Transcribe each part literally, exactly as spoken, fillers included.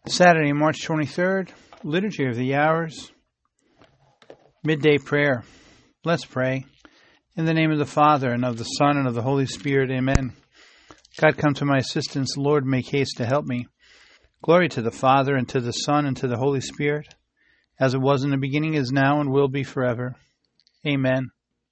Saturday, March twenty-third, Liturgy of the Hours, Midday Prayer. Let's pray. In the name of the Father, and of the Son, and of the Holy Spirit, amen. God, come to my assistance. Lord, make haste to help me. Glory to the Father, and to the Son, and to the Holy Spirit, as it was in the beginning, is now, and will be forever. Amen.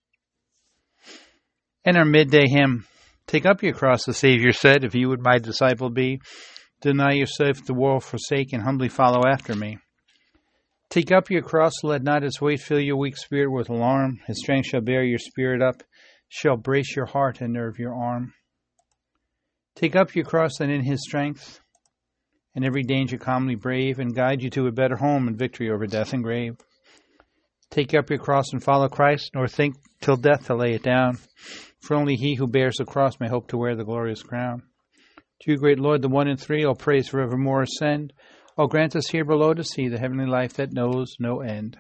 And our midday hymn. Take up your cross, the Savior said, if you would my disciple be. Deny yourself, the world forsake, and humbly follow after me. Take up your cross, let not its weight fill your weak spirit with alarm. His strength shall bear your spirit up, shall brace your heart and nerve your arm. Take up your cross, and in his strength, and every danger calmly brave, and guide you to a better home and victory over death and grave. Take up your cross and follow Christ, nor think till death to lay it down. For only he who bears the cross may hope to wear the glorious crown. To you, great Lord, the one and three, all praise forevermore ascend. All grant us here below to see the heavenly life that knows no end.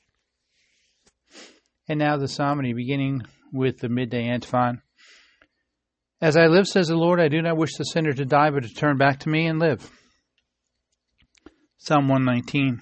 And now the psalmody, beginning with the midday antiphon. As I live, says the Lord, I do not wish the sinner to die, but to turn back to me and live. Psalm one nineteen.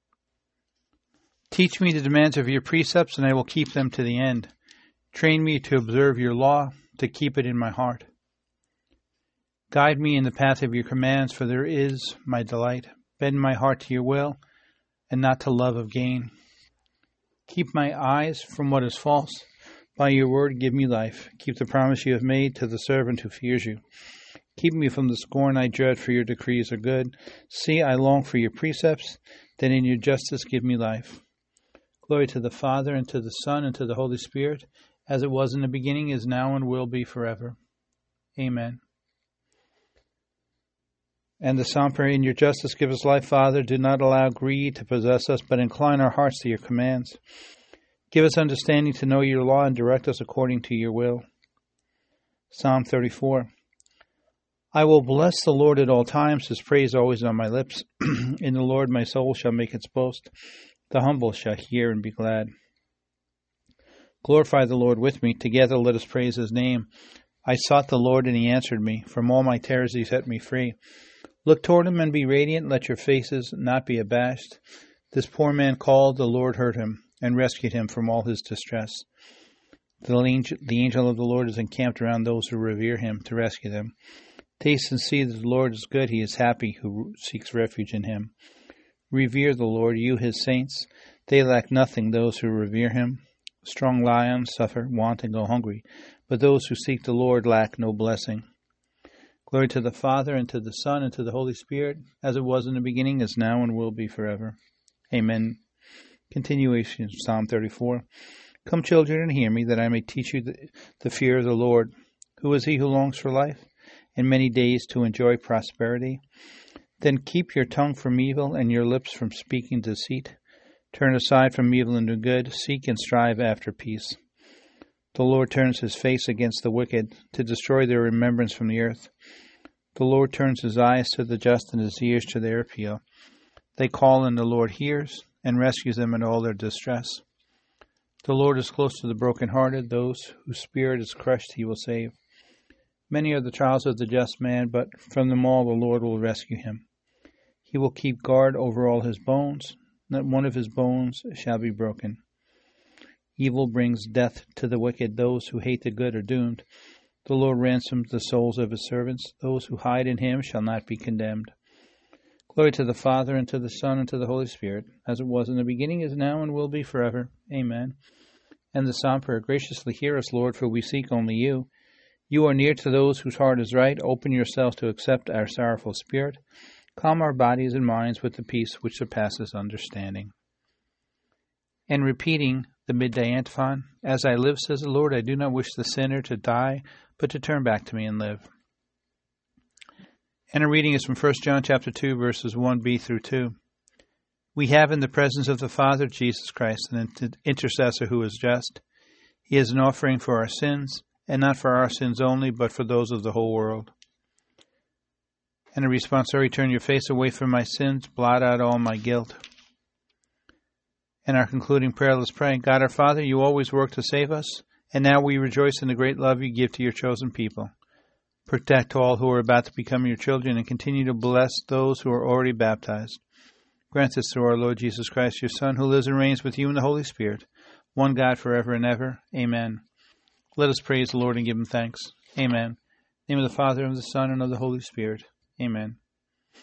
Teach me the demands of your precepts, and I will keep them to the end. Train me to observe your law, to keep it in my heart. Guide me in the path of your commands, for there is my delight. Bend my heart to your will, and not to love of gain. Keep my eyes from what is false. By your word give me life. Keep the promise you have made to the servant who fears you. Keep me from the scorn I dread, for your decrees are good. See, I long for your precepts, then in your justice give me life. Glory to the Father, and to the Son, and to the Holy Spirit, as it was in the beginning, is now, and will be forever. Amen. And the Psalm prayer, in your justice give us life, Father. Do not allow greed to possess us, but incline our hearts to your commands. Give us understanding to know your law, and direct us according to your will. Psalm thirty-four. I will bless the Lord at all times, his praise always on my lips. In the Lord my soul shall make its boast. The humble shall hear and be glad. Glorify the Lord with me. Together let us praise his name. I sought the Lord, and he answered me. From all my terrors he set me free. Look toward him and be radiant. Let your faces not be abashed. This poor man called, the Lord heard him, and rescued him from all his distress. The angel, the angel of the Lord is encamped around those who revere him, to rescue them. Taste and see that the Lord is good. He is happy who seeks refuge in him. Revere the Lord, you his saints. They lack nothing, those who revere him. Strong lions suffer want and go hungry, but those who seek the Lord lack no blessing. Glory to the Father, and to the Son, and to the Holy Spirit, as it was in the beginning, is now, and will be forever. Amen. Continuation of Psalm thirty-four. Come, children, and hear me, that I may teach you the, the fear of the Lord. Who is he who longs for life, and many days to enjoy prosperity? Then keep your tongue from evil, and your lips from speaking deceit. Turn aside from evil and do good. Seek and strive after peace. The Lord turns his face against the wicked, to destroy their remembrance from the earth. The Lord turns his eyes to the just, and his ears to their appeal. They call, and the Lord hears, and rescues them in all their distress. The Lord is close to the brokenhearted. Those whose spirit is crushed he will save. Many are the trials of the just man, but from them all the Lord will rescue him. He will keep guard over all his bones. Not one of his bones shall be broken. Evil brings death to the wicked. Those who hate the good are doomed. The Lord ransoms the souls of his servants. Those who hide in him shall not be condemned. Glory to the Father, and to the Son, and to the Holy Spirit, as it was in the beginning, is now, and will be forever. Amen. And the Psalm prayer, graciously hear us, Lord, for we seek only you. You are near to those whose heart is right. Open yourself to accept our sorrowful spirit. Calm our bodies and minds with the peace which surpasses understanding. And repeating the midday antiphon, as I live, says the Lord, I do not wish the sinner to die, but to turn back to me and live. And a reading is from First John chapter two, verses one b through two. We have in the presence of the Father, Jesus Christ, an intercessor who is just. He is an offering for our sins, and not for our sins only, but for those of the whole world. And a responsory, turn your face away from my sins, blot out all my guilt. And our concluding prayer, let's pray. God our Father, you always work to save us, and now we rejoice in the great love you give to your chosen people. Protect all who are about to become your children, and continue to bless those who are already baptized. Grant this through our Lord Jesus Christ, your Son, who lives and reigns with you in the Holy Spirit, one God forever and ever. Amen. Let us praise the Lord and give him thanks. Amen. In the name of the Father, and of the Son, and of the Holy Spirit. Amen.